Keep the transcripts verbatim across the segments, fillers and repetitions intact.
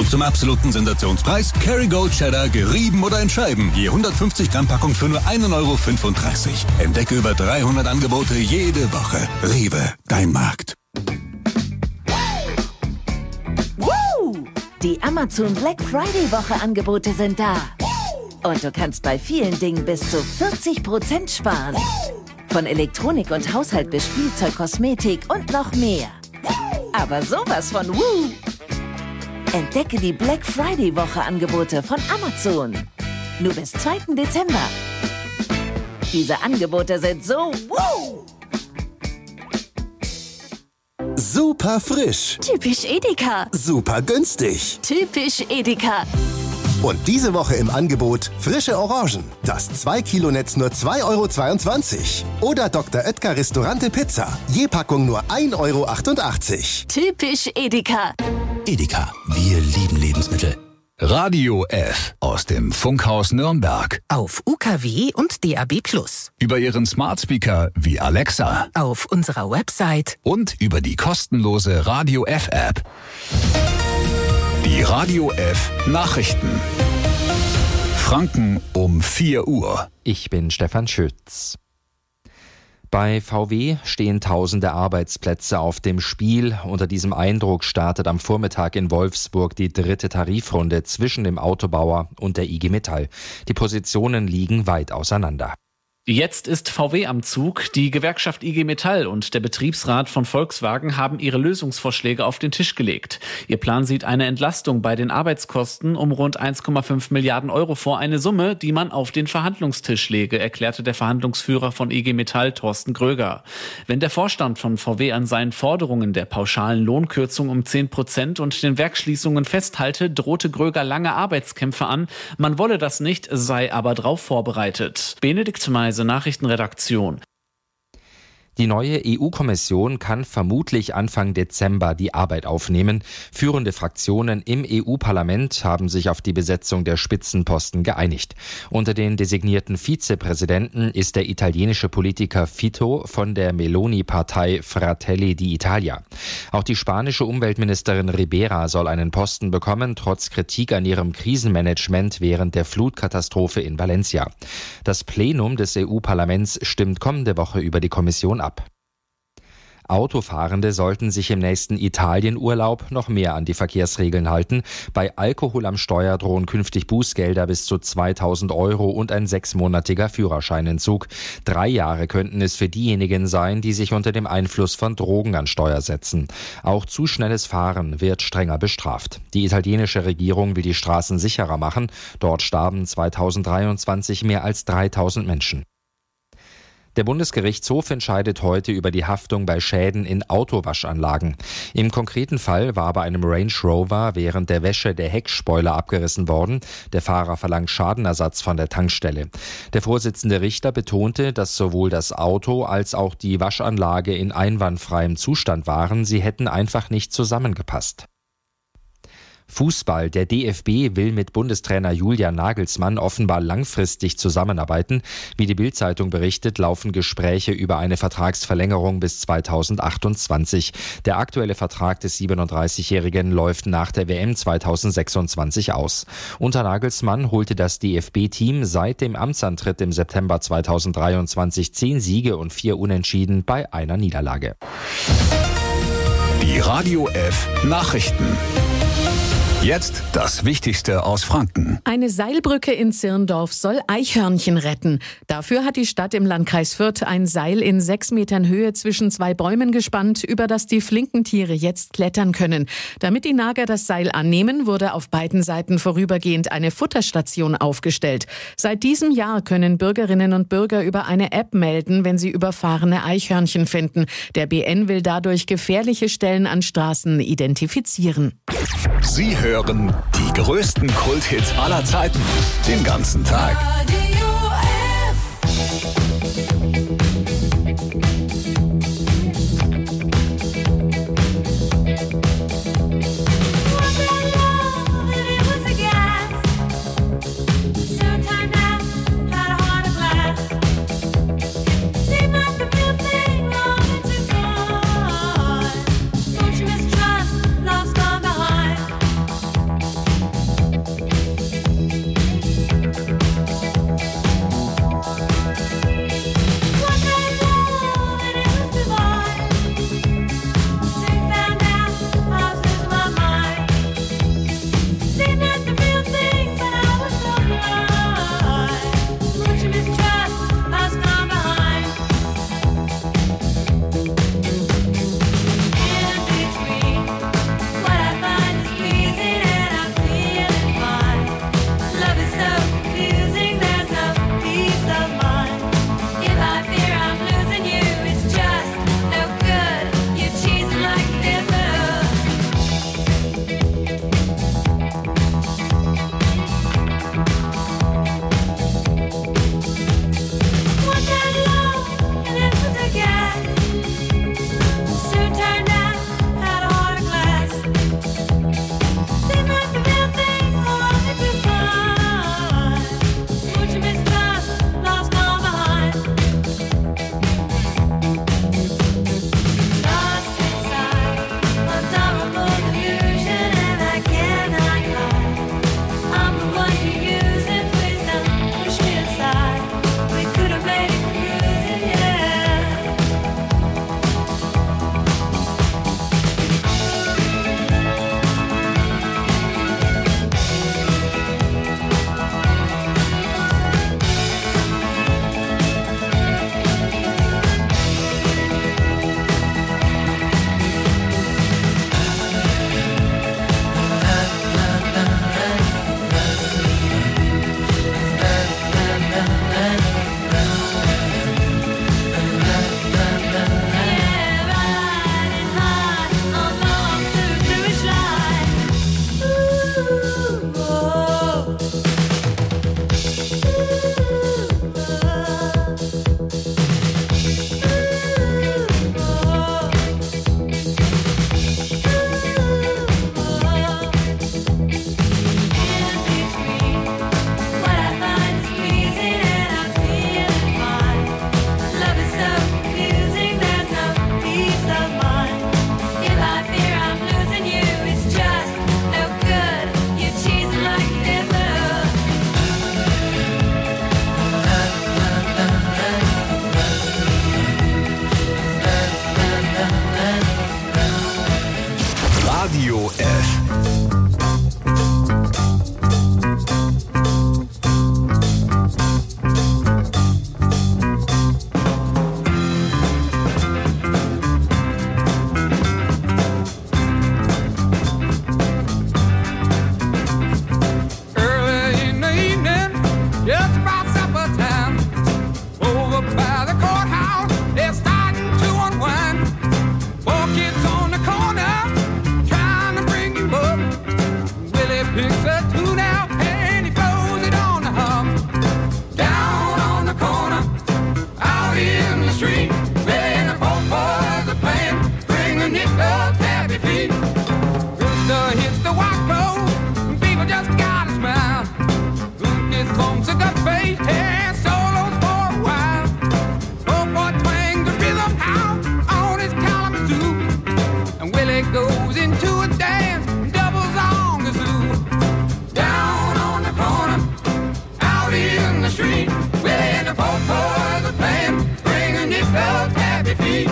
Und zum absoluten Sensationspreis Kerrygold Cheddar gerieben oder in Scheiben. Je hundertfünfzig Gramm Packung für nur ein Euro fünfunddreißig. Entdecke über dreihundert Angebote jede Woche. Rewe, dein Markt. Die Amazon Black Friday Woche Angebote sind da. Und du kannst bei vielen Dingen bis zu vierzig Prozent sparen. Von Elektronik und Haushalt bis Spielzeug, Kosmetik und noch mehr. Aber sowas von Woo! Entdecke die Black Friday Woche Angebote von Amazon. Nur bis zweiten Dezember. Diese Angebote sind so Woo! Super frisch. Typisch Edeka. Super günstig. Typisch Edeka. Und diese Woche im Angebot frische Orangen. Das zwei Kilo Netz nur zwei Euro zweiundzwanzig. Oder Doktor Oetker Restaurante Pizza. Je Packung nur ein Euro achtundachtzig. Typisch Edeka. Edeka, wir lieben Lebensmittel. Radio F aus dem Funkhaus Nürnberg. Auf U K W und D A B plus. Über Ihren Smart Speaker wie Alexa. Auf unserer Website. Und über die kostenlose Radio F App. Die Radio F Nachrichten. Franken um vier Uhr. Ich bin Stefan Schütz. Bei V W stehen tausende Arbeitsplätze auf dem Spiel. Unter diesem Eindruck startet am Vormittag in Wolfsburg die dritte Tarifrunde zwischen dem Autobauer und der I G Metall. Die Positionen liegen weit auseinander. Jetzt ist V W am Zug. Die Gewerkschaft I G Metall und der Betriebsrat von Volkswagen haben ihre Lösungsvorschläge auf den Tisch gelegt. Ihr Plan sieht eine Entlastung bei den Arbeitskosten um rund eins Komma fünf Milliarden Euro vor, eine Summe, die man auf den Verhandlungstisch lege, erklärte der Verhandlungsführer von I G Metall, Thorsten Gröger. Wenn der Vorstand von V W an seinen Forderungen der pauschalen Lohnkürzung um zehn Prozent und den Werksschließungen festhalte, drohte Gröger lange Arbeitskämpfe an. Man wolle das nicht, sei aber darauf vorbereitet. Benedikt Meise, Nachrichtenredaktion. Die neue E U-Kommission kann vermutlich Anfang Dezember die Arbeit aufnehmen. Führende Fraktionen im E U-Parlament haben sich auf die Besetzung der Spitzenposten geeinigt. Unter den designierten Vizepräsidenten ist der italienische Politiker Fitto von der Meloni-Partei Fratelli d'Italia. Auch die spanische Umweltministerin Ribera soll einen Posten bekommen, trotz Kritik an ihrem Krisenmanagement während der Flutkatastrophe in Valencia. Das Plenum des E U-Parlaments stimmt kommende Woche über die Kommission ab. Autofahrende sollten sich im nächsten Italienurlaub noch mehr an die Verkehrsregeln halten. Bei Alkohol am Steuer drohen künftig Bußgelder bis zu zweitausend Euro und ein sechsmonatiger Führerscheinentzug. Drei Jahre könnten es für diejenigen sein, die sich unter dem Einfluss von Drogen an Steuer setzen. Auch zu schnelles Fahren wird strenger bestraft. Die italienische Regierung will die Straßen sicherer machen. Dort starben zweitausenddreiundzwanzig mehr als dreitausend Menschen. Der Bundesgerichtshof entscheidet heute über die Haftung bei Schäden in Autowaschanlagen. Im konkreten Fall war bei einem Range Rover während der Wäsche der Heckspoiler abgerissen worden. Der Fahrer verlangt Schadenersatz von der Tankstelle. Der Vorsitzende Richter betonte, dass sowohl das Auto als auch die Waschanlage in einwandfreiem Zustand waren. Sie hätten einfach nicht zusammengepasst. Fußball. Der D F B will mit Bundestrainer Julian Nagelsmann offenbar langfristig zusammenarbeiten. Wie die Bild-Zeitung berichtet, laufen Gespräche über eine Vertragsverlängerung bis zweitausendachtundzwanzig. Der aktuelle Vertrag des siebenunddreißigjährigen läuft nach der W M zweitausendsechsundzwanzig aus. Unter Nagelsmann holte das D F B-Team seit dem Amtsantritt im September zweitausenddreiundzwanzig zehn Siege und vier Unentschieden bei einer Niederlage. Die Radio F Nachrichten. Jetzt das Wichtigste aus Franken. Eine Seilbrücke in Zirndorf soll Eichhörnchen retten. Dafür hat die Stadt im Landkreis Fürth ein Seil in sechs Metern Höhe zwischen zwei Bäumen gespannt, über das die flinken Tiere jetzt klettern können. Damit die Nager das Seil annehmen, wurde auf beiden Seiten vorübergehend eine Futterstation aufgestellt. Seit diesem Jahr können Bürgerinnen und Bürger über eine App melden, wenn sie überfahrene Eichhörnchen finden. Der B N will dadurch gefährliche Stellen an Straßen identifizieren. Sie hören die größten Kulthits aller Zeiten den ganzen Tag. picks a tune out and he throws it on the hum. Down on the corner, out in the street, playing the folk boys are playing, bring a nickel tappy feet. Rooster hits the white road, people just gotta smile. Who gets bumps at the face, and solos for a while. Folk boy twang the rhythm out on his Kalamazoo, and Willie goes into a dance, doubles on the zoo. Down on the corner, out in the street, Willie and the folk boys are playing, bring a nickel tappy feet.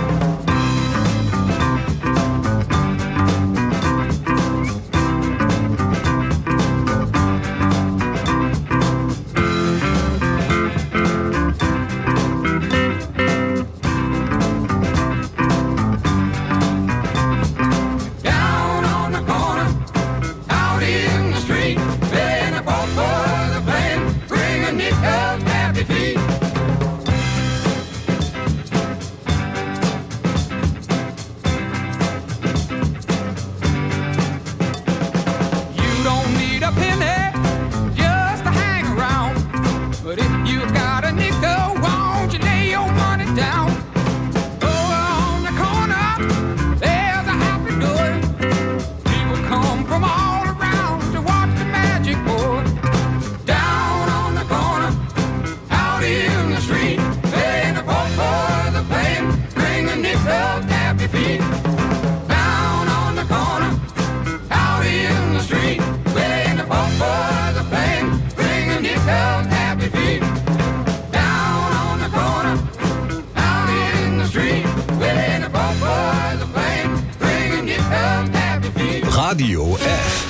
Down on the corner, out in the street, Willie and the folk boys are playing, bring a nickel tappy feet. You don't need a penny just to hang around, but if you got a nickel, won't you lay your money down? Over on the corner, there's a happy door. People come from all around to watch the magic board. Down on the corner, out in the street, playing the folk boys are playing, bring a nickel tappy feet. Down on the corner, out in the street, playing the folk boys are playing, bring a nickel tappy feet. Down on the corner, out in the street, playing the folk boys are playing, bring a nickel tappy feet. Radio F.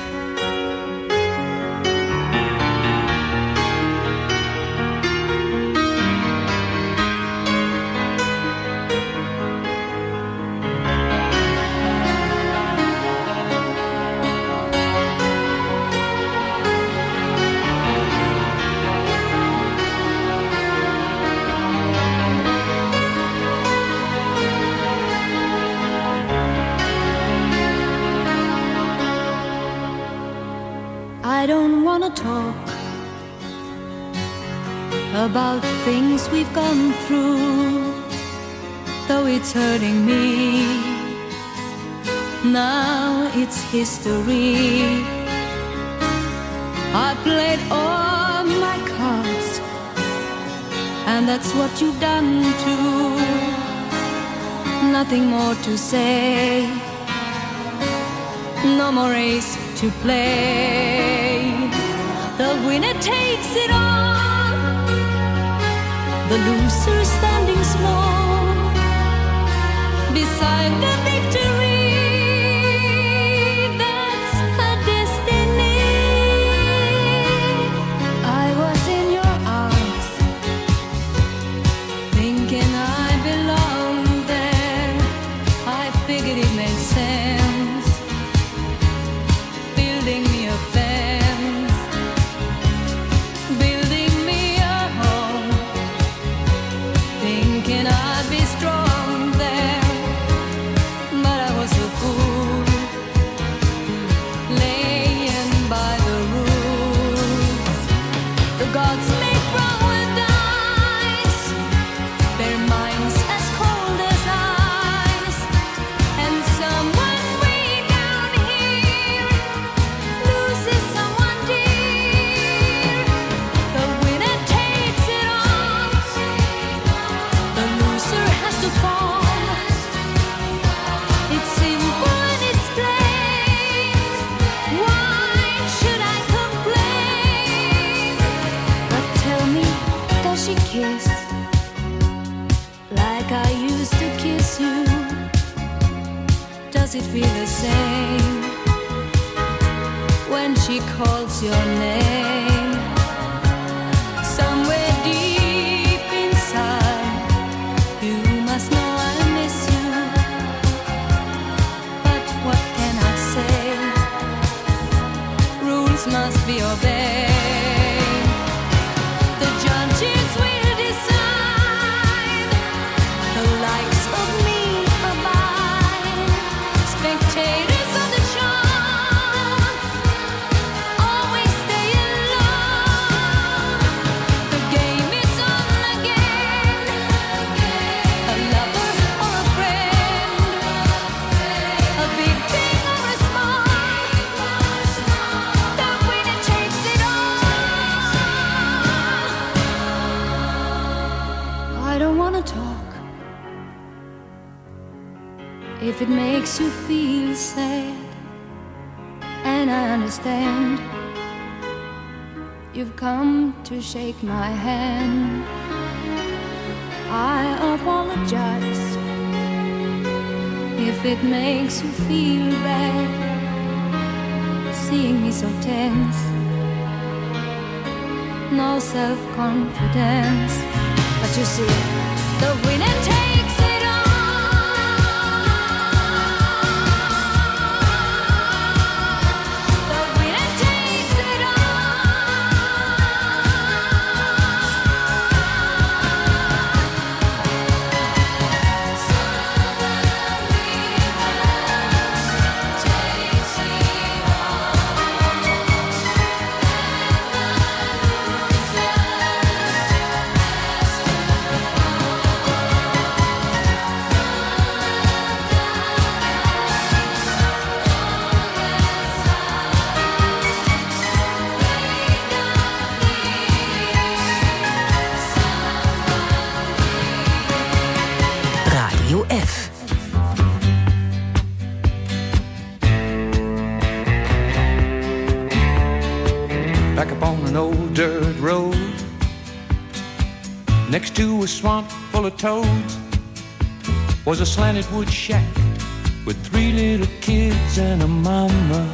I don't wanna talk about things we've gone through, though it's hurting me. Now it's history. I played all my cards, and that's what you've done too. Nothing more to say, no more race to play. The winner takes it all, the loser standing small beside the victory. That's her destiny. I was in your arms, thinking I belonged there. I figured it made sense, building me a fence, building me a home, thinking I'd be strong there. But I was a fool, laying by the rules. The gods make wrong with dice, their minds as cold as ice, and someone way down here loses someone dear. The winner takes it all, the loser has to fall. It's simple and it's plain. Why should I complain? But tell me, does she kiss like I used to kiss you? Does it feel the same when she calls your name? Somewhere deep inside, you must know I miss you. But what can I say? Rules must be obeyed. The judges will decide, the likes of me abide. Spectators of the show If it makes you feel sad, and I understand, you've come to shake my hand. I apologize if it makes you feel bad, seeing me so tense, no self-confidence. But you see, the winner takes it F. Back up on an old dirt road, next to a swamp full of toads, was a slanted wood shack with three little kids and a mama.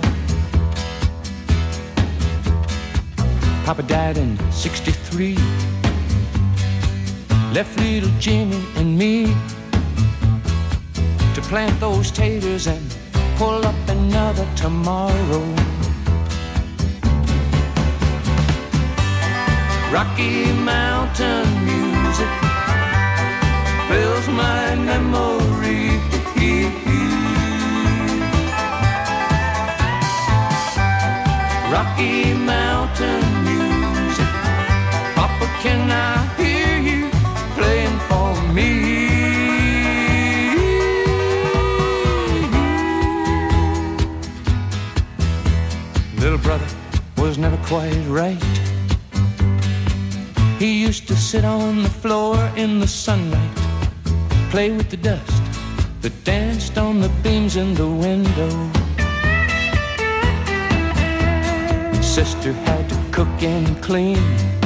Papa died in sixty-three, left little Jimmy and me to plant those taters and pull up another tomorrow. Rocky Mountain music fills my memory. Rocky Mountain music, Papa, can I hear you playing for me? Little brother was never quite right. He used to sit on the floor in the sunlight, play with the dust that danced on the beams in the window. Sister had to cook and clean,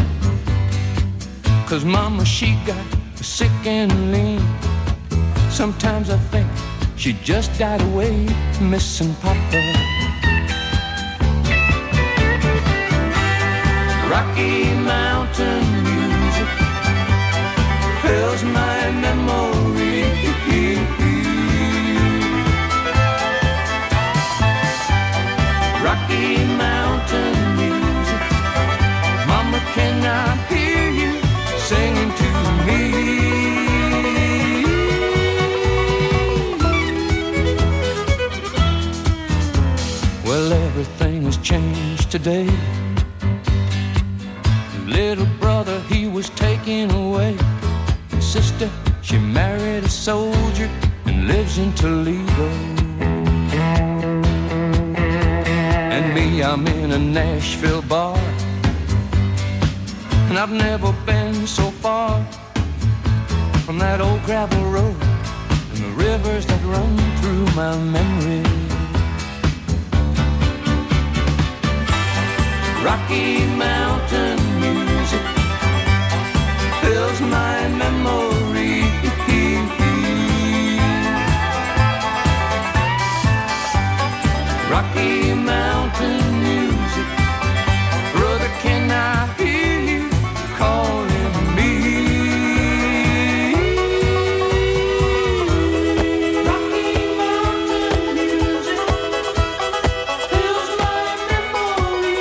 'cause Mama, she got sick and lean. Sometimes I think she just died away, missing Papa. Rocky Mountain music fills my memory. Rocky Mountain music, Mama, can I hear you singing to me? Well, everything has changed today. Little brother, he was taken away. Sister, she married a soldier and lives in Toledo. And me, I'm in a Nashville bar, and I've never been so far from that old gravel road and the rivers that run through my memory. Rocky Mountain music fills my memory. Rocky Mountain music, brother, can I hear you calling me? Rocky Mountain music fills my memory.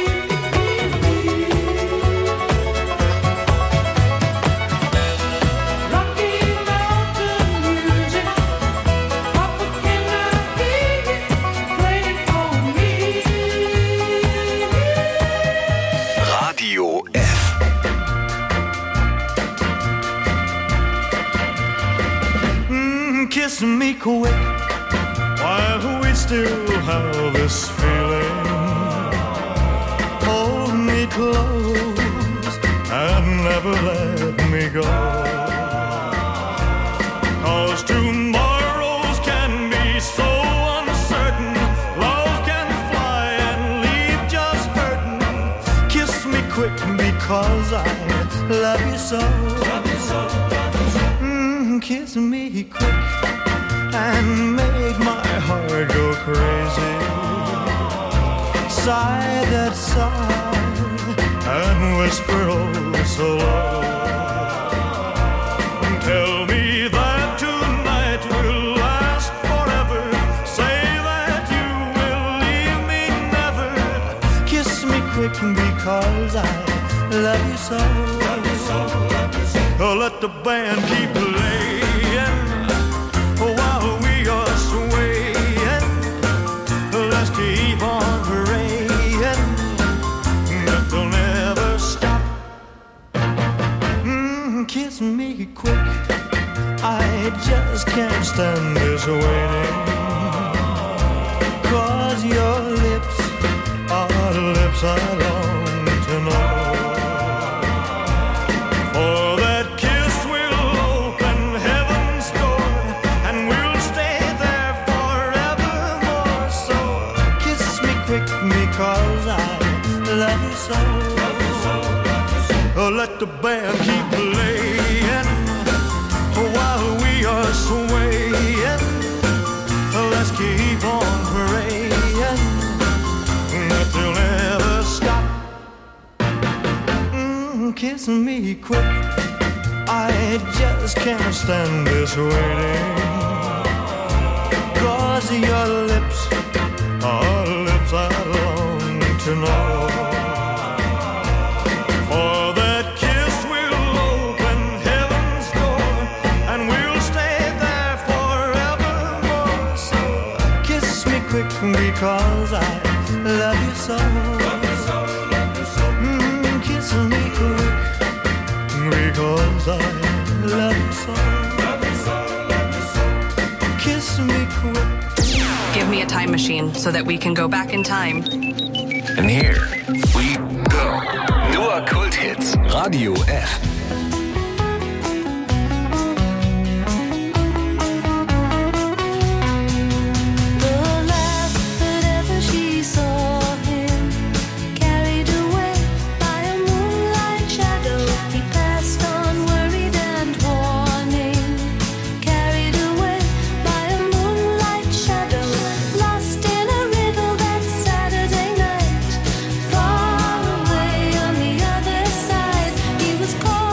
Rocky Mountain music, Papa, can I hear you playing for me? Radio F. Mm, kiss me quick while we still have this feeling. Hold me close and never let me go. 'Cause tomorrows can be because I love you so. Love you so, love you so. Mm, kiss me quick and make my heart go crazy. Sigh that sigh and whisper oh so low. Tell me that tonight will last forever. Say that you will leave me never. Kiss me quick because I love you so. Love you so, love you so. Oh, let the band keep playing while we are swaying. Let's keep on praying that they'll never stop. Mm, kiss me quick, I just can't stand this waiting. 'Cause your lips are lips I long to know. For that kiss will open heaven's door, and we'll stay there forevermore. So kiss me quick because I love you so. Oh, let the band keep playing while we are swaying. Let's keep on praying that they'll never stop. Mm, kiss me quick, I just can't stand this waiting. 'Cause your lips are lips I long to know. For that kiss will open heaven's door, and we'll stay there forevermore. So kiss me quick because I love you so. Mm, kiss me quick because I love you so. Kiss me quick. Give me a time machine so that we can go back in time. And here we go. Nur Kulthits. Radio F. The last that ever she saw him, carried away by a moonlight shadow, he passed on worried and warning. Carried away by a moonlight shadow, lost in a riddle that Saturday night. Far away on the other side, he was caught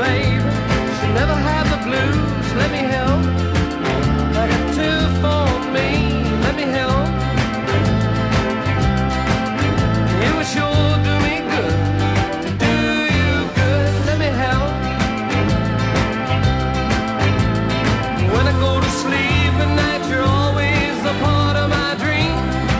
baby. She'll never have the blues. Let me help. I got two for me. Let me help. It would sure do me good to do you good. Let me help. When I go to sleep at night, you're always a part of my dream.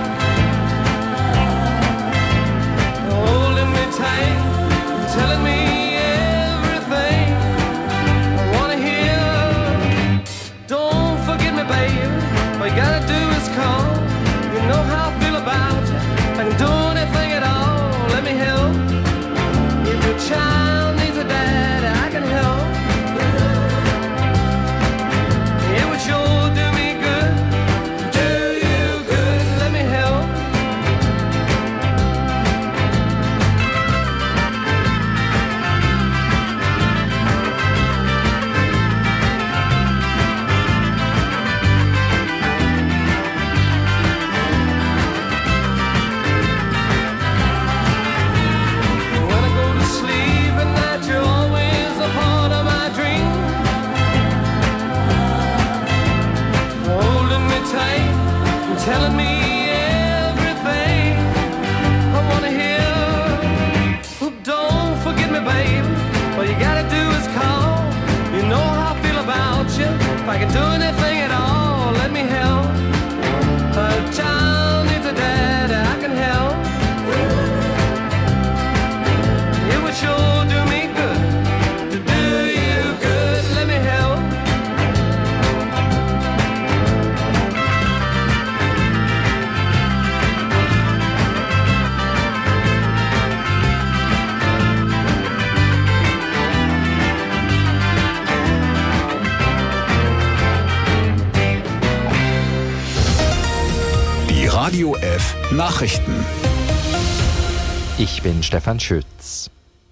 Holding me tight, telling me everything I wanna hear. Don't forget me, baby. All you gotta do is call. You know how I feel about you. I can do anything at all. Let me help. If your child needs a dad, I can help. It would sure do me good. Do you good. Let me help. When I go to sleep at night, you're always a part of my dream. Holding me tight and telling me everything I wanna hear. Oh, don't forget me, baby. All you gotta do is call. You know how I feel about you. If I can do anything at all, let me help. A child needs a dad, I can help. It would sure do me good to do you good. Let me help. Die Radio F Nachrichten. Ich bin Stefan Schütz.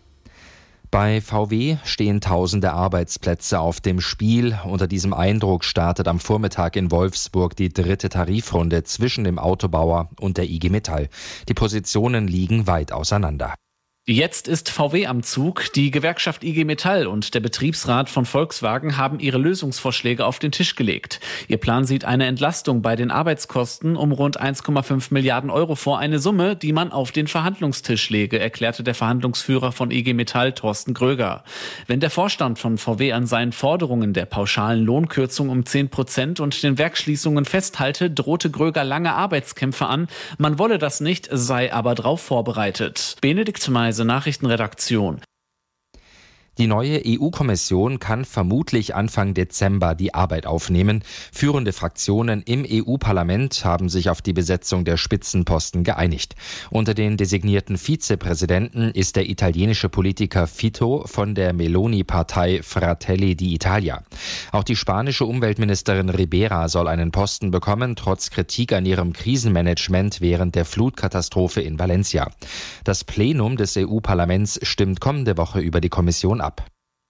Bei V W stehen tausende Arbeitsplätze auf dem Spiel. Unter diesem Eindruck startet am Vormittag in Wolfsburg die dritte Tarifrunde zwischen dem Autobauer und der I G Metall. Die Positionen liegen weit auseinander. Jetzt ist V W am Zug. Die Gewerkschaft I G Metall und der Betriebsrat von Volkswagen haben ihre Lösungsvorschläge auf den Tisch gelegt. Ihr Plan sieht eine Entlastung bei den Arbeitskosten um rund eins Komma fünf Milliarden Euro vor, eine Summe, die man auf den Verhandlungstisch lege, erklärte der Verhandlungsführer von I G Metall, Thorsten Gröger. Wenn der Vorstand von V W an seinen Forderungen der pauschalen Lohnkürzung um zehn Prozent und den Werksschließungen festhalte, drohte Gröger lange Arbeitskämpfe an. Man wolle das nicht, sei aber drauf vorbereitet. Benedikt Meise, Nachrichtenredaktion. Die neue E U-Kommission kann vermutlich Anfang Dezember die Arbeit aufnehmen. Führende Fraktionen im E U-Parlament haben sich auf die Besetzung der Spitzenposten geeinigt. Unter den designierten Vizepräsidenten ist der italienische Politiker Fitto von der Meloni-Partei Fratelli d'Italia. Auch die spanische Umweltministerin Ribera soll einen Posten bekommen, trotz Kritik an ihrem Krisenmanagement während der Flutkatastrophe in Valencia. Das Plenum des E U-Parlaments stimmt kommende Woche über die Kommission ab.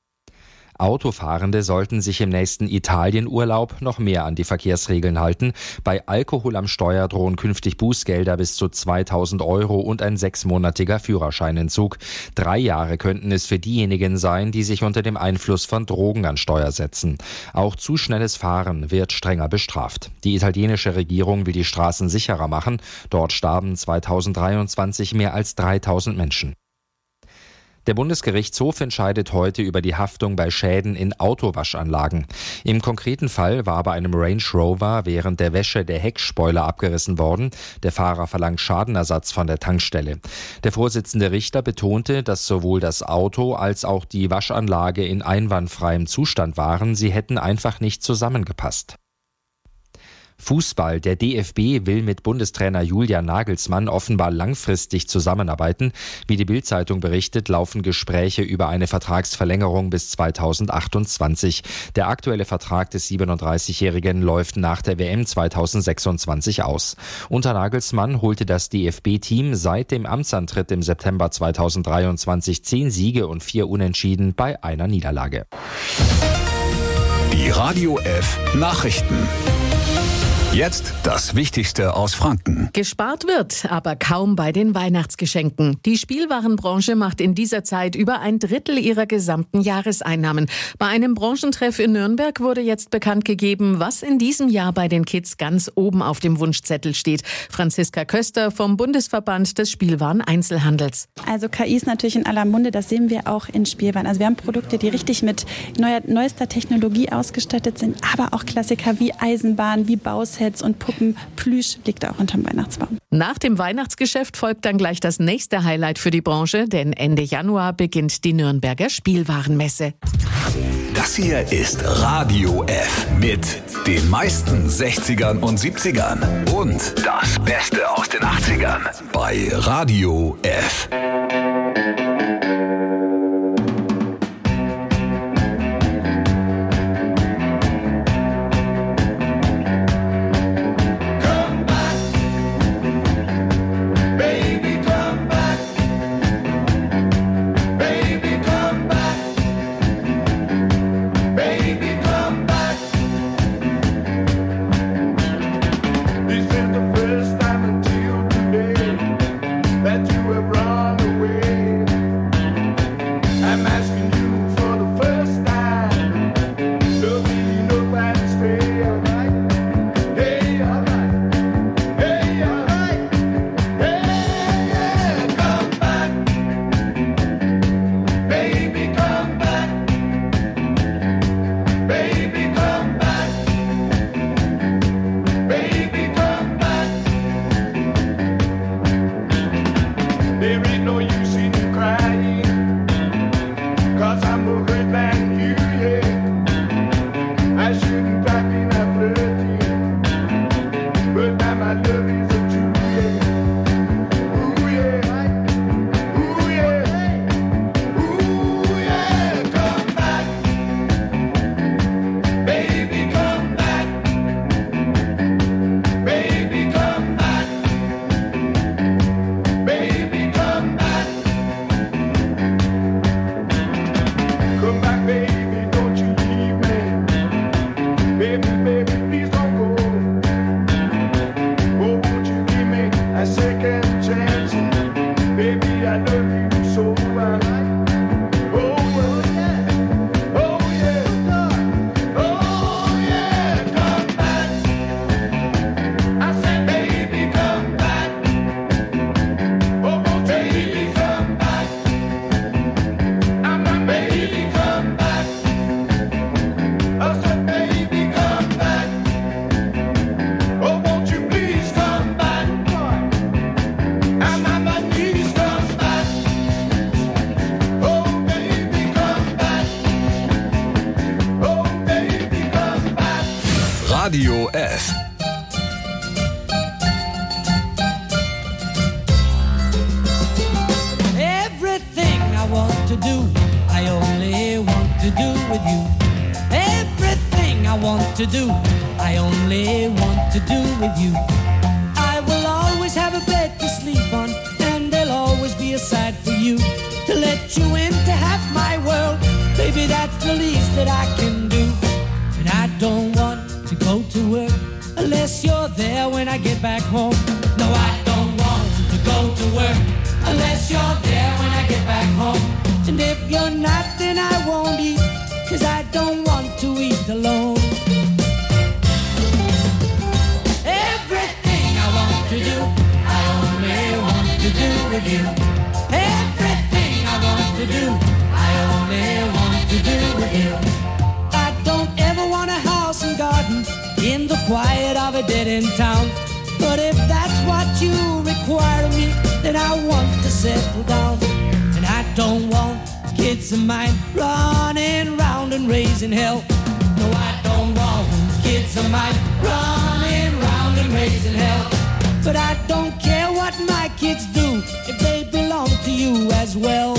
Autofahrende sollten sich im nächsten Italienurlaub noch mehr an die Verkehrsregeln halten. Bei Alkohol am Steuer drohen künftig Bußgelder bis zu zweitausend Euro und ein sechsmonatiger Führerscheinentzug. Drei Jahre könnten es für diejenigen sein, die sich unter dem Einfluss von Drogen an Steuer setzen. Auch zu schnelles Fahren wird strenger bestraft. Die italienische Regierung will die Straßen sicherer machen. Dort starben zweitausenddreiundzwanzig mehr als dreitausend Menschen. Der Bundesgerichtshof entscheidet heute über die Haftung bei Schäden in Autowaschanlagen. Im konkreten Fall war bei einem Range Rover während der Wäsche der Heckspoiler abgerissen worden. Der Fahrer verlangt Schadenersatz von der Tankstelle. Der Vorsitzende Richter betonte, dass sowohl das Auto als auch die Waschanlage in einwandfreiem Zustand waren. Sie hätten einfach nicht zusammengepasst. Fußball. Der D F B will mit Bundestrainer Julian Nagelsmann offenbar langfristig zusammenarbeiten. Wie die Bild-Zeitung berichtet, laufen Gespräche über eine Vertragsverlängerung bis zweitausendachtundzwanzig. Der aktuelle Vertrag des siebenunddreißigjährigen läuft nach der W M zweitausendsechsundzwanzig aus. Unter Nagelsmann holte das D F B-Team seit dem Amtsantritt im September zweitausenddreiundzwanzig zehn Siege und vier Unentschieden bei einer Niederlage. Die Radio F Nachrichten. Jetzt das Wichtigste aus Franken. Gespart wird, aber kaum bei den Weihnachtsgeschenken. Die Spielwarenbranche macht in dieser Zeit über ein Drittel ihrer gesamten Jahreseinnahmen. Bei einem Branchentreff in Nürnberg wurde jetzt bekannt gegeben, was in diesem Jahr bei den Kids ganz oben auf dem Wunschzettel steht. Franziska Köster vom Bundesverband des Spielwareneinzelhandels. Also K I ist natürlich in aller Munde, das sehen wir auch in Spielwaren. Also wir haben Produkte, die richtig mit neuer, neuester Technologie ausgestattet sind, aber auch Klassiker wie Eisenbahn, wie Bausets und Puppen. Plüsch liegt auch unterm Weihnachtsbaum. Nach dem Weihnachtsgeschäft folgt dann gleich das nächste Highlight für die Branche, denn Ende Januar beginnt die Nürnberger Spielwarenmesse. Das hier ist Radio F mit den meisten sechzigern und siebzigern und das Beste aus den achtzigern bei Radio F. Radio F. Everything I want to do, I only want to do with you. Everything I want to do, I only want to do with you. I will always have a bed to sleep on, and there'll always be a side for you. To let you into half my world, baby, that's the least that I can do. And I don't want to go to work unless you're there when I get back home. No, I don't want to go to work unless you're there when I get back home. And if you're not, then I won't eat, cause I don't want to eat alone. Everything I want to do, I only want to do with you. Everything I want to do, I only want to do with you. I don't ever want a house and garden in the quiet of a dead-end town. But if that's what you require of me, then I want to settle down. And I don't want kids of mine running round and raising hell. No, I don't want kids of mine running round and raising hell. But I don't care what my kids do if they belong to you as well.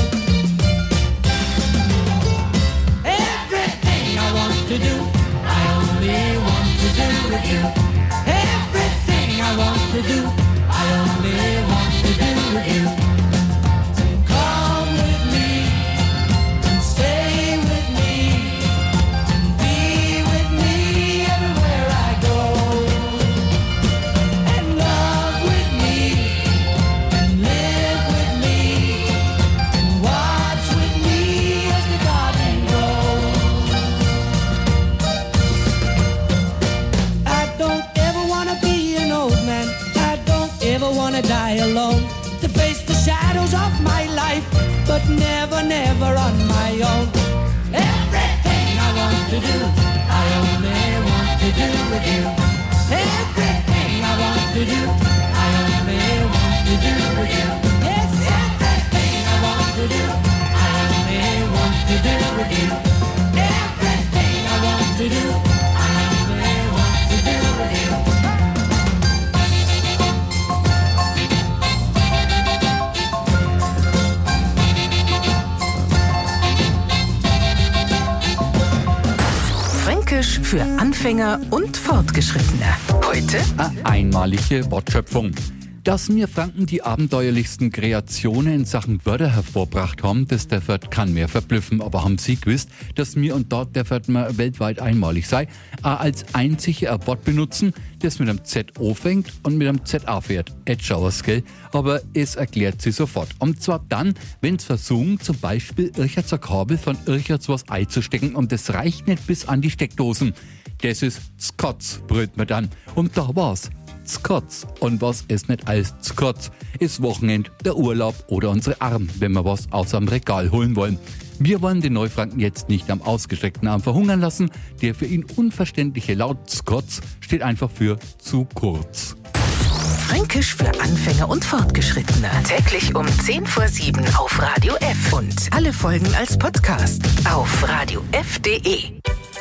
Everything I want to do, I only want to do with you. Everything I want to do, I only want to do with you. So come with me and stay with me and be with me everywhere I go. of my life, but never, never on my own. Everything I want to do, I only want to do with you. Everything I want to do, I only want to do with you. Yes, everything I want to do, I only want to do with you. Everything I want to do, I only want to do with you. Fränkisch für Anfänger und Fortgeschrittene. Heute eine einmalige Wortschöpfung. Dass wir Franken die abenteuerlichsten Kreationen in Sachen Wörter hervorbracht haben, das der Fert kann mehr verblüffen. Aber haben Sie gewusst, dass mir und dort der Fert mal weltweit einmalig sei, a als einzige ein Wort benutzen, das mit einem Z anfängt und mit einem Z aufhört. Etschauers, gell? Aber es erklärt sie sofort. Und zwar dann, wenn's versuchen, zum Beispiel irgendein Kabel von irgendwas was einzustecken und das reicht nicht bis an die Steckdosen. Das ist Skotz, brüllt man dann. Und da war's. Skotz. Und was ist nicht als Skotz? Ist Wochenend, der Urlaub oder unsere Arm, wenn wir was aus dem Regal holen wollen. Wir wollen den Neufranken jetzt nicht am ausgestreckten Arm verhungern lassen. Der für ihn unverständliche Laut Skotz steht einfach für zu kurz. Fränkisch für Anfänger und Fortgeschrittene. Täglich um zehn vor sieben auf Radio F. Und alle Folgen als Podcast auf radio f punkt de.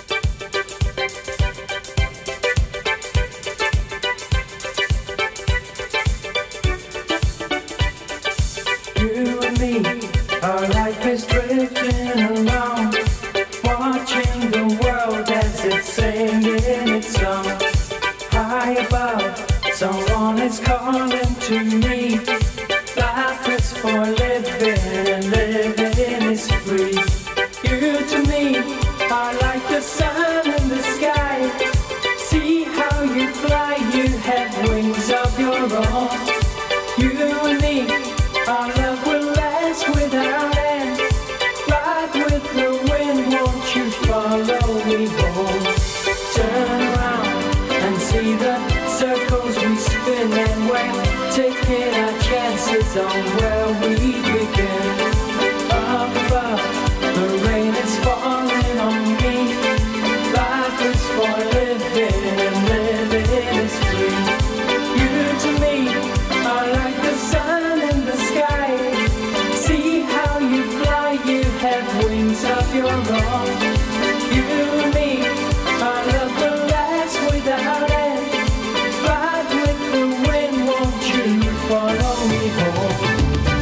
You and me, our life is drifting along, watching the world as it's singing its song. High above, someone is calling to me. Life is for living and living is free. You to me are like the sun in the sky. See how you fly, you have wings of your own. You and me, our love will last without end. Ride with the wind, won't you follow me home? Turn around and see the circles we spin, and we're taking our chances on where we begin. Up above, the rain is falling on me. Life is for living and living is free. You to me are like the sun in the sky. See how you fly, you have wings of your own. You and me, our love will last without end. Ride with the wind, won't you follow me home?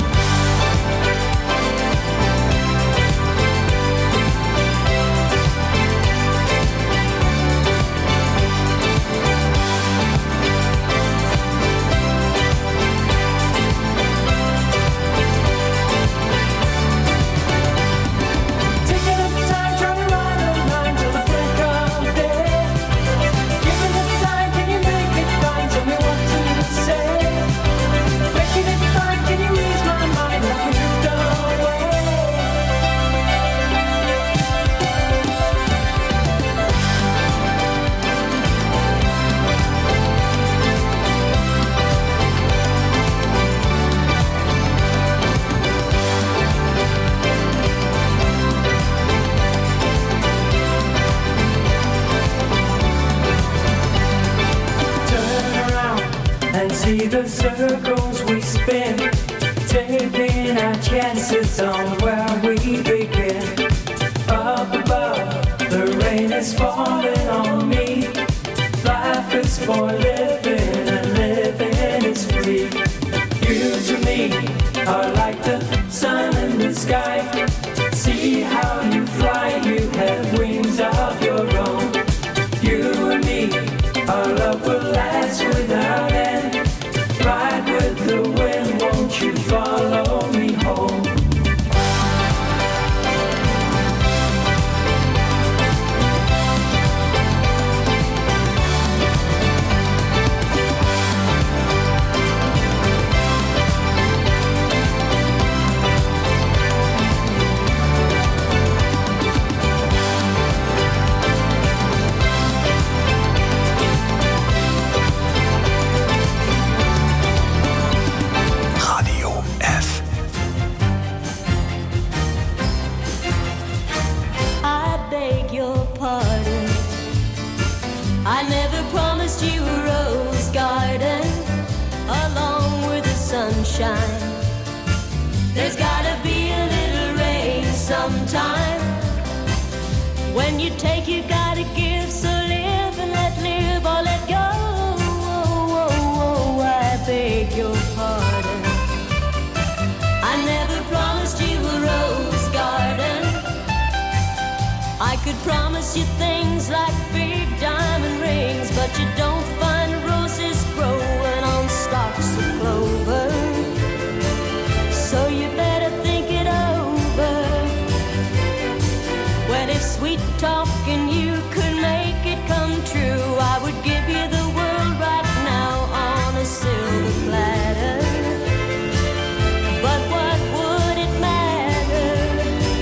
Taking up time, trying to ride a line till the break of day. Giving a sign, can you make it fine? Tell me what to say. Making it fine, can you ease my mind? Let me drift away. Turn around and see the circles we spin, taking our chances on where we begin. Up above, the rain is falling on me. Life is for living and living is free. You to me are like the sun in the sky. See how you fly, you have wings of your own. You and me, our love will last without end. Ride with the wind, won't you follow me home? There's gotta be a little rain sometime. When you take, you gotta give. So live and let live or let go. Oh, oh, oh, I beg your pardon. I never promised you a rose garden. I could promise you things like big diamond rings, but you don't find roses growing on stalks of clover. So you better think it over. Well, if sweet talking you could make it come true, I would give you the world right now on a silver platter. But what would it matter?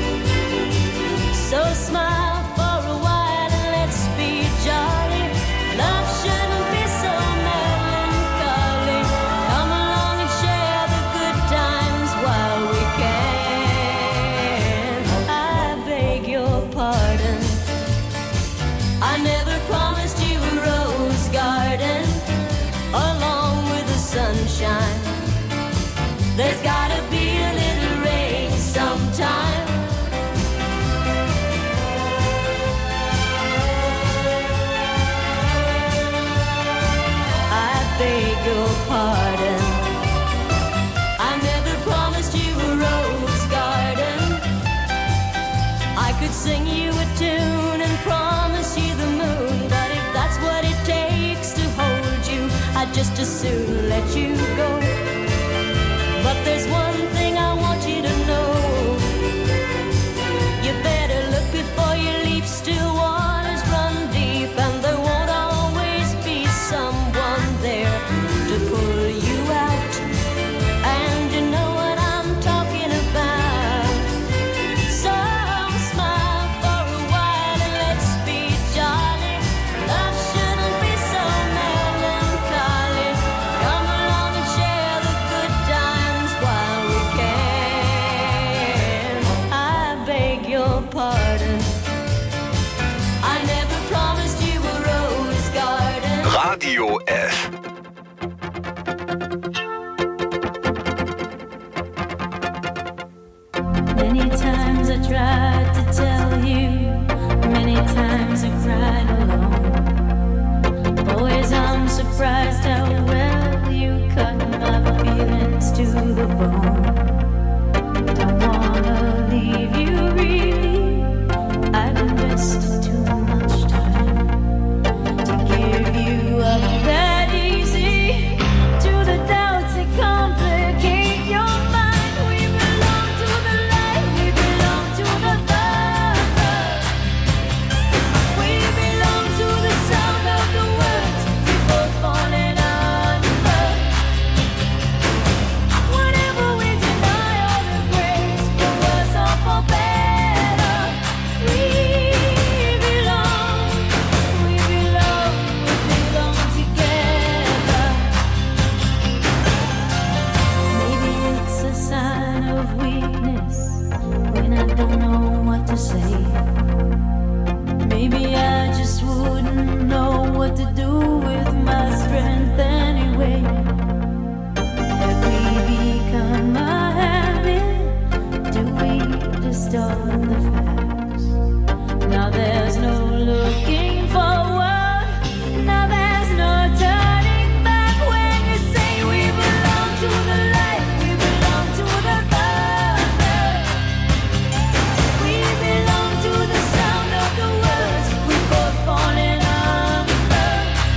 So smile for a while and let's be jolly. Love shouldn't be so melancholy. Come along and share the good times while we can. I beg your pardon. I never promised you a rose garden along with the sunshine. There's gotta be a little rain sometime. I beg your pardon. I never promised you a rose garden. I could sing you a tune and promise you the moon, but if that's what it takes to hold you, I'd just as soon let you go. But there's one thing I want you to know. You better look before you leap. Still waters run deep, and there won't always be someone there to pull you out. And you know what I'm talking about. So smile for a while and let's be jolly. Love shouldn't be so melancholy. Come along and share the good times while we can. I beg your pardon. I never promised you a rose garden. Radio F. Many times I tried to tell you, many times I cried alone. Always I'm surprised how well you cut my feelings to the bone. Don't wanna leave you really, I've invested too much time to give you up that easy to the doubts that complicate your mind. We belong to the light, we belong to the thunder. We belong to the sound of the words we both falling under. Whatever we deny or embrace, for worse or for better, we belong, we belong, we belong together. Maybe it's a sign of weakness when I don't know what to say. Maybe I just wouldn't know what to do with my strength anyway. Have we become a habit? Do we distort the facts? Now there's no looking forward. Now there's no turning back when you say we belong to the light, we belong to the thunder. We belong to the sound of the words we both falling under.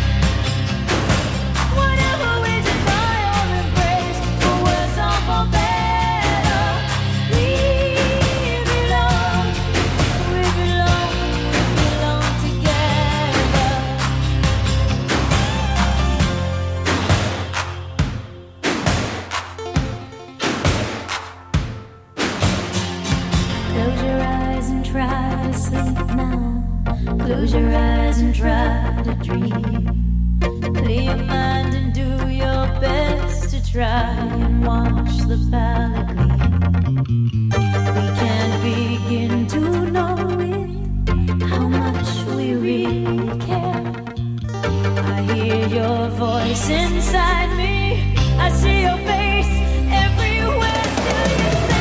Whatever we deny or embrace, for worse or for better, we belong, we belong, we belong together. Close your eyes and try to sleep now. Close your eyes and try to dream. Clear your mind and do your best to try and watch the palette gleam. We can't begin to know it, how much we really care. I hear your voice inside me, I see your face everywhere. Still you say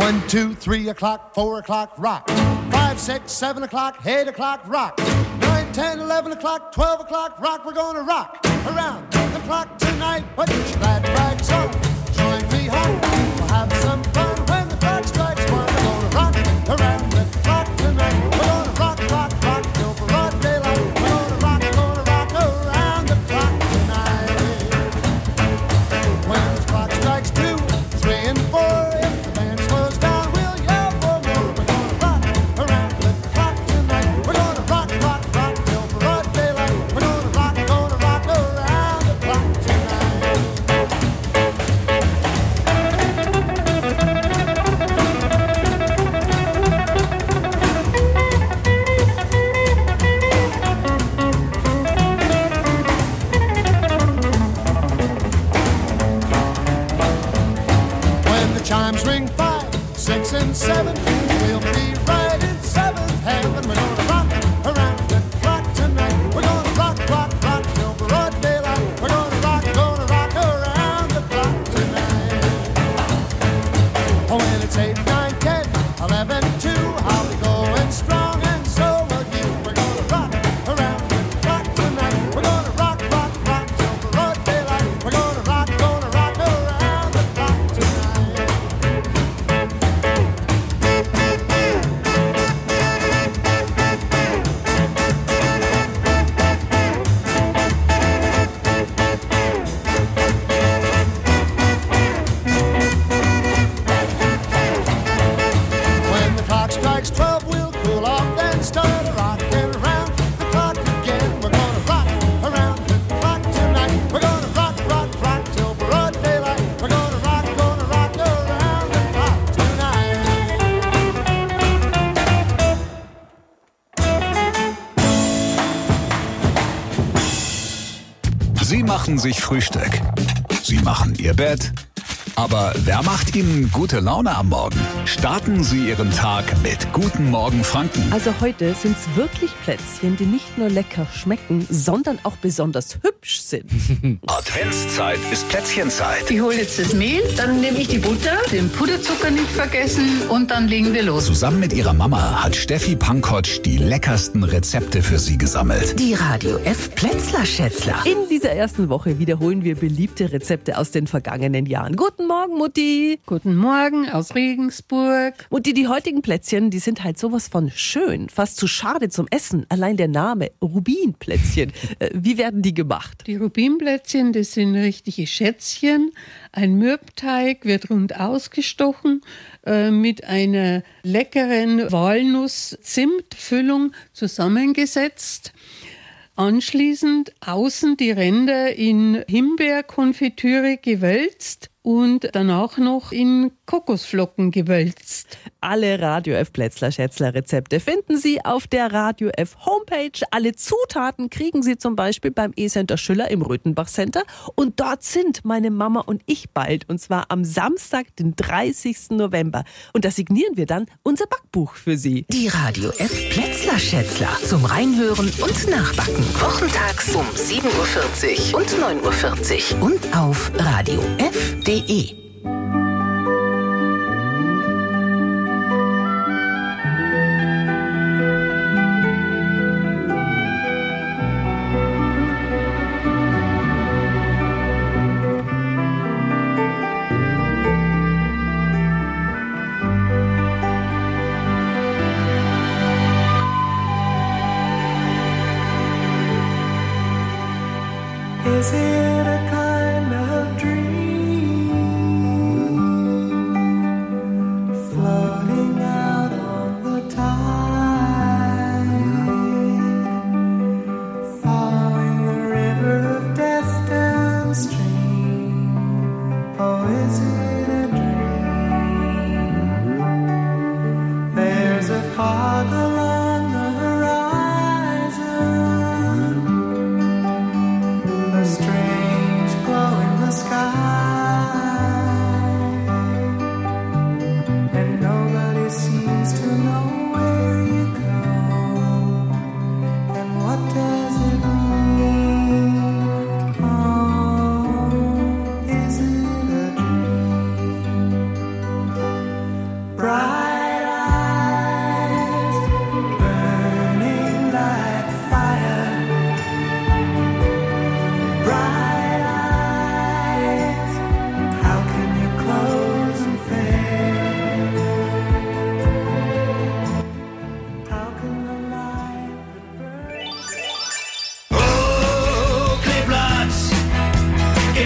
One, two, three o'clock, four o'clock, rock. Five, six, seven o'clock, eight o'clock, rock. Nine, ten, eleven o'clock, twelve o'clock, rock. We're gonna rock around the clock tonight. Put your glad rags on, join me home. We'll have some fun when the clock strikes one. We're gonna rock around the clock tonight. We're gonna rock, rock, rock till broad daylight. We're gonna rock, gonna rock around the clock tonight. When the clock strikes two, three and four, if the band slows down, we'll yell for more. We're gonna rock around the clock tonight. We're gonna rock, rock, rock till broad daylight. We're gonna rock, gonna rock around the clock tonight. When the chimes ring five, six, and seven, we'll be right in seventh heaven. We're gonna rock around the clock tonight. We're gonna rock, rock, rock till broad daylight. We're gonna rock, gonna rock around the clock tonight. Oh, when it's eight, nine, ten, eleven, two, I'll be going strong, and so will you. We're gonna rock around the clock tonight. We're gonna rock, rock, rock till broad daylight. We're gonna rock, gonna rock around the clock tonight. When the clock strikes twelve, we'll cool off, then start a rockin' around the clock again. We're gonna rock around the clock tonight. We're gonna rock, rock, rock till broad daylight. We're gonna rock, gonna rock around the clock tonight. Sie machen sich Frühstück. Sie machen Ihr Bett. Aber wer macht Ihnen gute Laune am Morgen? Starten Sie Ihren Tag mit Guten Morgen Franken. Also heute sind es wirklich Plätzchen, die nicht nur lecker schmecken, sondern auch besonders hübsch sind. Adventszeit ist Plätzchenzeit. Ich hole jetzt das Mehl, dann nehme ich die Butter, den Puderzucker nicht vergessen und dann legen wir los. Zusammen mit ihrer Mama hat Steffi Pankotsch die leckersten Rezepte für Sie gesammelt. Die Radio F Plätzler-Schätzler. In dieser ersten Woche wiederholen wir beliebte Rezepte aus den vergangenen Jahren. Guten Morgen, Mutti. Guten Morgen aus Regensburg. Mutti, die heutigen Plätzchen, die sind halt sowas von schön, fast zu schade zum Essen. Allein der Name, Rubinplätzchen. Äh, Wie werden die gemacht? Die Rubinplätzchen, das sind richtige Schätzchen. Ein Mürbteig wird rund ausgestochen äh, mit einer leckeren Walnuss-Zimt-Füllung zusammengesetzt. Anschließend außen die Ränder in Himbeerkonfitüre gewälzt und danach noch in Kokosflocken gewälzt. Alle Radio F Plätzler-Schätzler Rezepte finden Sie auf der Radio F Homepage. Alle Zutaten kriegen Sie zum Beispiel beim E-Center Schüller im Röthenbach Center. Und dort sind meine Mama und ich bald. Und zwar am Samstag, den dreißigsten November. Und da signieren wir dann unser Backbuch für Sie. Die Radio F Plätzler-Schätzler. Zum Reinhören und Nachbacken. Wochentags um sieben Uhr vierzig und neun Uhr vierzig. Und auf radio f punkt de. Is it a kind of dream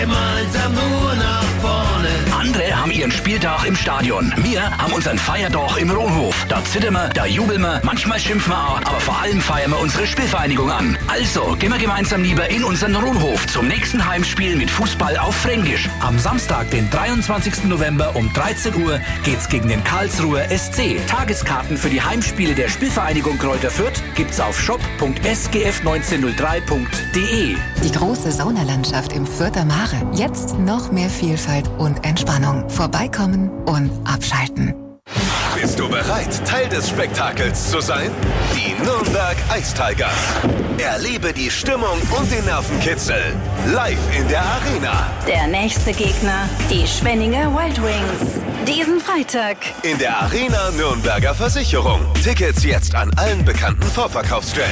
gemeinsam nur nach vorne. Andere haben ihren Spieltag im Stadion. Wir haben unseren Feiertag im Rohnhof. Da zittern wir, da jubeln wir, manchmal schimpfen wir auch, aber vor allem feiern wir unsere Spielvereinigung an. Also gehen wir gemeinsam lieber in unseren Rohnhof zum nächsten Heimspiel mit Fußball auf Fränkisch. Am Samstag, den dreiundzwanzigsten November um dreizehn Uhr geht's gegen den Karlsruher S C. Tageskarten für die Heimspiele der Spielvereinigung Kräuter Fürth gibt's auf shop punkt s g f neunzehn null drei punkt d e. Die große Saunalandschaft im Fürther Mare. Jetzt noch mehr Vielfalt und Entspannung. Vorbeikommen und abschalten. Bist du bereit, Teil des Spektakels zu sein? Die Nürnberg Ice Tigers. Erlebe die Stimmung und den Nervenkitzel live in der Arena. Der nächste Gegner, die Schwenninger Wild Wings. Diesen Freitag. In der Arena Nürnberger Versicherung. Tickets jetzt an allen bekannten Vorverkaufsstellen.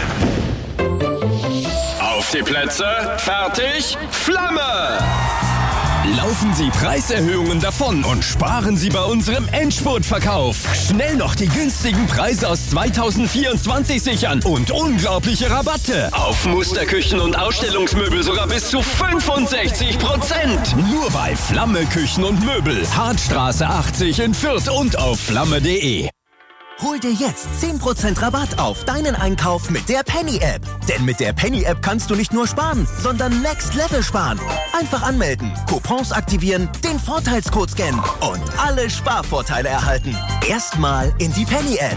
Auf die Plätze, fertig, Flamme! Laufen Sie Preiserhöhungen davon und sparen Sie bei unserem Endspurtverkauf. Schnell noch die günstigen Preise aus zweitausendvierundzwanzig sichern und unglaubliche Rabatte. Auf Musterküchen und Ausstellungsmöbel sogar bis zu fünfundsechzig Prozent. Nur bei Flamme Küchen und Möbel. Hartstraße achtzig in Fürth und auf flamme punkt de. Hol dir jetzt zehn Prozent Rabatt auf deinen Einkauf mit der Penny-App. Denn mit der Penny-App kannst du nicht nur sparen, sondern Next Level sparen. Einfach anmelden, Coupons aktivieren, den Vorteilscode scannen und alle Sparvorteile erhalten. Erstmal in die Penny-App.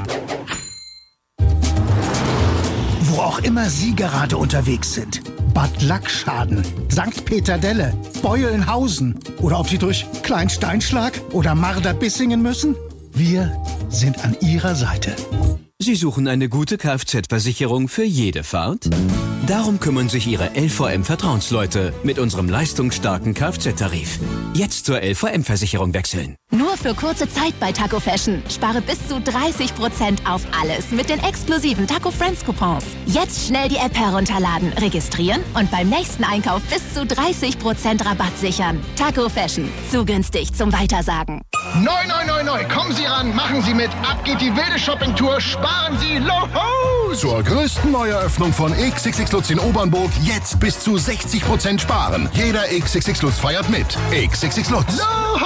Wo auch immer Sie gerade unterwegs sind. Bad Lackschaden, Sankt Peter-Delle, Beulenhausen oder ob Sie durch Kleinsteinschlag oder Marder-Bissingen müssen. Wir sind an Ihrer Seite. Sie suchen eine gute Kfz-Versicherung für jede Fahrt? Darum kümmern sich Ihre L V M-Vertrauensleute mit unserem leistungsstarken Kfz-Tarif. Jetzt zur L V M-Versicherung wechseln. Nur für kurze Zeit bei Taco Fashion. Spare bis zu dreißig Prozent auf alles mit den exklusiven Taco Friends Coupons. Jetzt schnell die App herunterladen, registrieren und beim nächsten Einkauf bis zu dreißig Prozent Rabatt sichern. Taco Fashion. Zu günstig zum Weitersagen. Neu, neu, neu, neu. Kommen Sie ran, machen Sie mit. Ab geht die wilde Shoppingtour. Sparen Sie los! Zur größten Neueröffnung von X X X Lutz in Obernburg jetzt bis zu sechzig Prozent sparen. Jeder X X X Lutz feiert mit. X X X Lutz.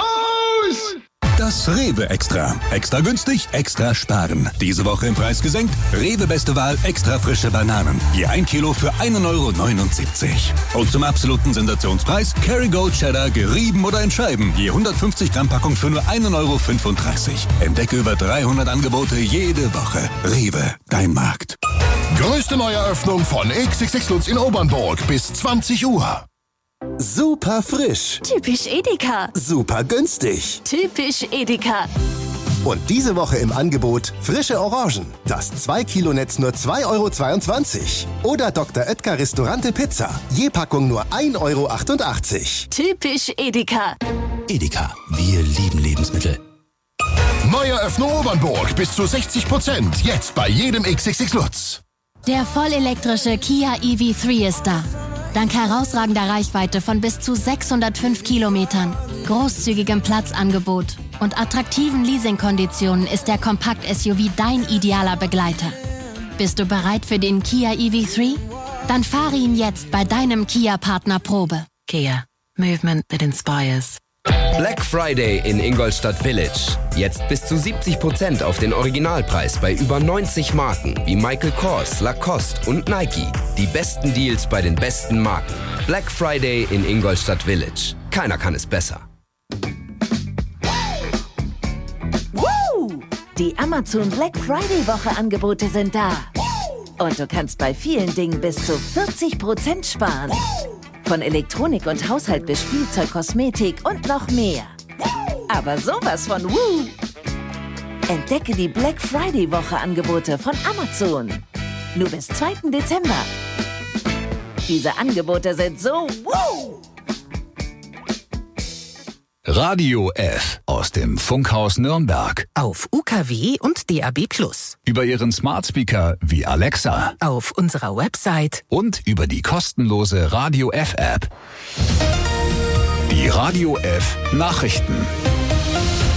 Los! Das Rewe Extra. Extra günstig, extra sparen. Diese Woche im Preis gesenkt. Rewe Beste Wahl, extra frische Bananen. Je ein Kilo für einen Euro neunundsiebzig. Und zum absoluten Sensationspreis Kerrygold Cheddar, gerieben oder in Scheiben. Je hundertfünfzig Gramm Packung für nur einen Euro fünfunddreißig. Entdecke über dreihundert Angebote jede Woche. Rewe, dein Markt. Größte Neueröffnung von X X X Lutz in Obernburg bis zwanzig Uhr. Super frisch. Typisch Edeka. Super günstig. Typisch Edeka. Und diese Woche im Angebot frische Orangen. Das zwei Kilo Netz nur zwei Euro zweiundzwanzig. Oder Doktor Oetker Restaurante Pizza. Je Packung nur ein Euro achtundachtzig. Typisch Edeka. Edeka, wir lieben Lebensmittel. Neueröffnung Obernburg bis zu sechzig Prozent. Jetzt bei jedem X X X Lutz. Der vollelektrische Kia E V drei ist da. Dank herausragender Reichweite von bis zu sechshundertfünf Kilometern, großzügigem Platzangebot und attraktiven Leasingkonditionen ist der Kompakt-S U V dein idealer Begleiter. Bist du bereit für den Kia E V drei? Dann fahre ihn jetzt bei deinem Kia-Partner Probe. Kia. Movement that inspires. Black Friday in Ingolstadt Village. Jetzt bis zu siebzig Prozent auf den Originalpreis bei über neunzig Marken wie Michael Kors, Lacoste und Nike. Die besten Deals bei den besten Marken. Black Friday in Ingolstadt Village. Keiner kann es besser. Woo! Die Amazon Black Friday Woche Angebote sind da. Und du kannst bei vielen Dingen bis zu vierzig Prozent sparen. Von Elektronik und Haushalt bis Spielzeug, Kosmetik und noch mehr. Aber sowas von Woo! Entdecke die Black Friday Woche Angebote von Amazon. Nur bis zweiten Dezember. Diese Angebote sind so Woo! Radio F aus dem Funkhaus Nürnberg. Auf U K W und D A B plus. Über Ihren Smart Speaker wie Alexa. Auf unserer Website. Und über die kostenlose Radio F App. Die Radio F Nachrichten.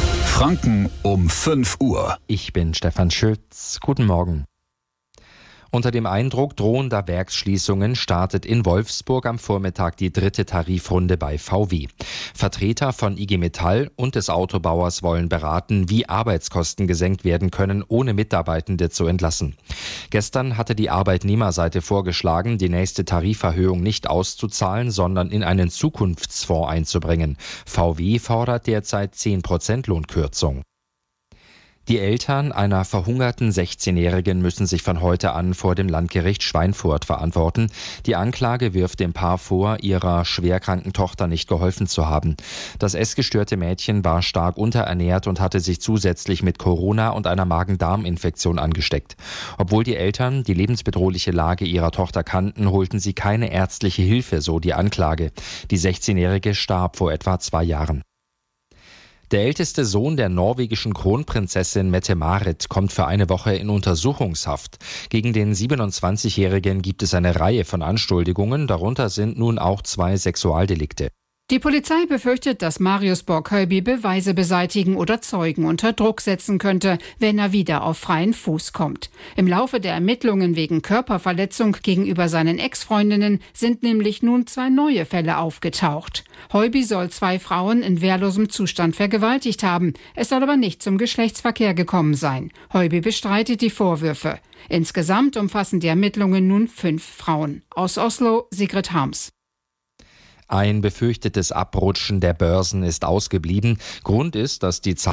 Franken um fünf Uhr. Ich bin Stefan Schütz. Guten Morgen. Unter dem Eindruck drohender Werksschließungen startet in Wolfsburg am Vormittag die dritte Tarifrunde bei V W. Vertreter von I G Metall und des Autobauers wollen beraten, wie Arbeitskosten gesenkt werden können, ohne Mitarbeitende zu entlassen. Gestern hatte die Arbeitnehmerseite vorgeschlagen, die nächste Tariferhöhung nicht auszuzahlen, sondern in einen Zukunftsfonds einzubringen. V W fordert derzeit zehn Prozent Lohnkürzung. Die Eltern einer verhungerten sechzehnjährigen müssen sich von heute an vor dem Landgericht Schweinfurt verantworten. Die Anklage wirft dem Paar vor, ihrer schwerkranken Tochter nicht geholfen zu haben. Das essgestörte Mädchen war stark unterernährt und hatte sich zusätzlich mit Corona und einer Magen-Darm-Infektion angesteckt. Obwohl die Eltern die lebensbedrohliche Lage ihrer Tochter kannten, holten sie keine ärztliche Hilfe, so die Anklage. Die sechzehnjährige starb vor etwa zwei Jahren. Der älteste Sohn der norwegischen Kronprinzessin Mette-Marit kommt für eine Woche in Untersuchungshaft. Gegen den siebenundzwanzigjährigen gibt es eine Reihe von Anschuldigungen, darunter sind nun auch zwei Sexualdelikte. Die Polizei befürchtet, dass Marius Borg-Höyby Beweise beseitigen oder Zeugen unter Druck setzen könnte, wenn er wieder auf freien Fuß kommt. Im Laufe der Ermittlungen wegen Körperverletzung gegenüber seinen Ex-Freundinnen sind nämlich nun zwei neue Fälle aufgetaucht. Höyby soll zwei Frauen in wehrlosem Zustand vergewaltigt haben. Es soll aber nicht zum Geschlechtsverkehr gekommen sein. Höyby bestreitet die Vorwürfe. Insgesamt umfassen die Ermittlungen nun fünf Frauen. Aus Oslo, Sigrid Harms. Ein befürchtetes Abrutschen der Börsen ist ausgeblieben. Grund ist, dass die Zahl